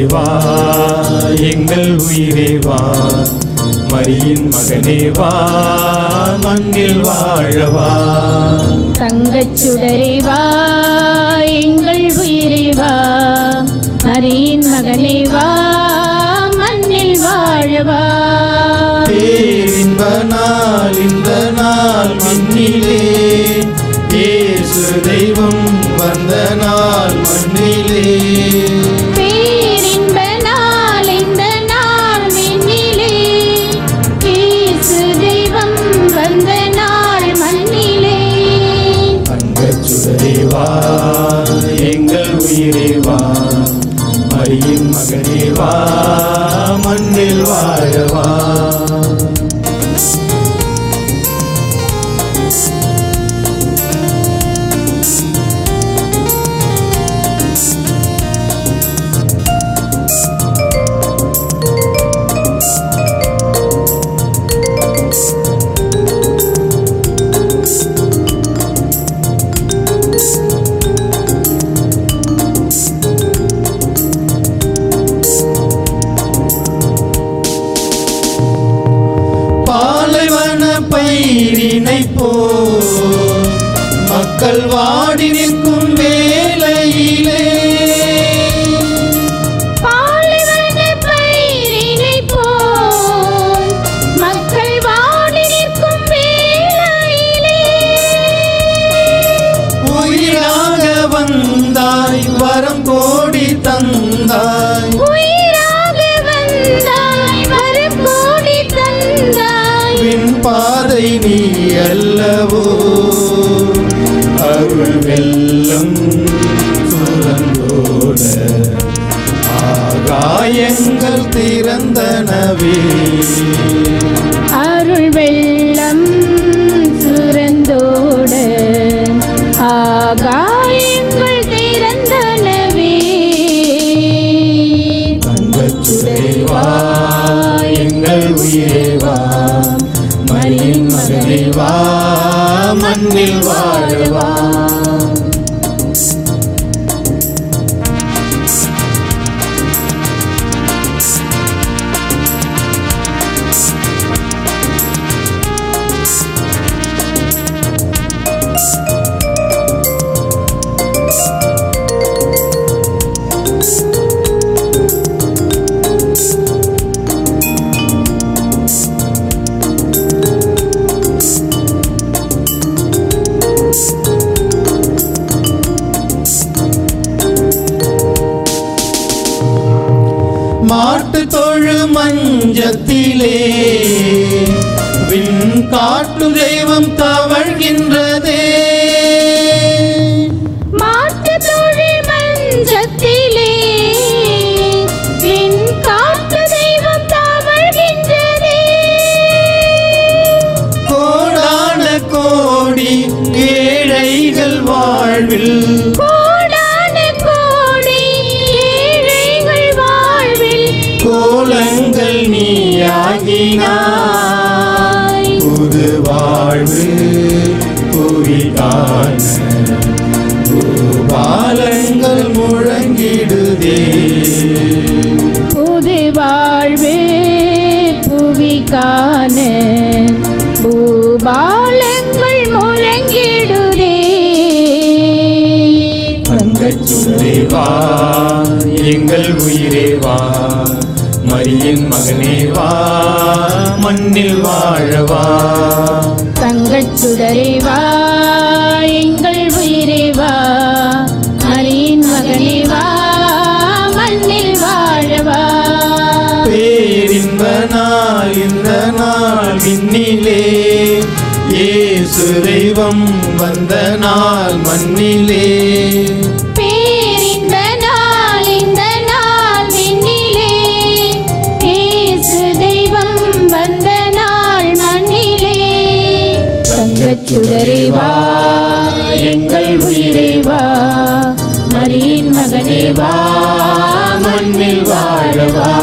வா, எங்கள் உயிரே வா, மரியின் மகனே வா, மண்ணில் வாழவா. தங்கச்சுடரே வா, எங்கள் உயிரே வா, மரியின் மகனே வா, மண்ணில் வாழவா. பேரின்ப நாள் இந்த நாள் மண்ணிலே, இயேசு தெய்வம் வந்த நாள் மண்ணிலே. பேரின்ப நாள் இந்த நாள் மண்ணிலே, இயேசு தெய்வம் வந்த நாள் மண்ணிலே. தங்கச்சுடரே வா, எங்கள் உயிரே வா, மரியின் மகனே வா, மண்ணில் வாழவா. பயிரினை போல் மக்கள் வாடி நிற்கும் வேளையிலே, பாலைவன பயிரினை போல் மக்கள் வாடி நிற்கும் வேளையிலே, உயிராக வந்தாய் வரம் கோடி தந்தாய், உயிராக வந்தாய் வரம் கோடி தந்தாய். விண் பாதை நீ அல்லவோ, அருள் வெள்ளம் சுரந்தோட ஆகாயங்கள் திறந்தனவே. அருள் வெள்ளம் சுரந்தோட ஆகாயங்கள் திறந்தனவே. தங்கச்சுடரே வா, எங்கள் உயிரே வா, மரியின் மகனே வா, மண்ணில் வாழவா. மாட்டு தொழு மஞ்சத்திலே விண் காட்டு தெய்வம் தவழ்கின்றதே, மாட்டு தொழில் மஞ்சத்திலே விண் காட்டு தெய்வம் தவழ்கின்றதே. கோடான கோடி ஏழைகள் வாழ்வில், கோடான கோடி ஏழைகள் வாழ்வில் கோலங்கள் நீயாகினாய். புது வாழ்வு புவி காண பூபாலங்கள் முழங்கிடுதே, புது வாழ்வு புவி காண பூபாலங்கள் முழங்கிடுதே. தங்கச்சுடரே வா, எங்கள் உயிரே வா, மரியின் மகனே வா, மண்ணில் வாழவா. தங்கச்சுடரே வா, எங்கள் உயிரே வா, மரியின் மகனே வா, மண்ணில் வாழவா. பேரின்ப நாள் இந்த நாள் விண்ணிலே, இயேசு தெய்வம் வந்த நாள் மண்ணிலே. பேரின்ப நாள் இந்த நாள் விண்ணிலே, இயேசு தெய்வம் வந்த நாள் மண்ணிலே. தங்கச்சுடரே வா, எங்கள் உயிரே வா, மரியின் மகனே வா, மண்ணில் வாழவா.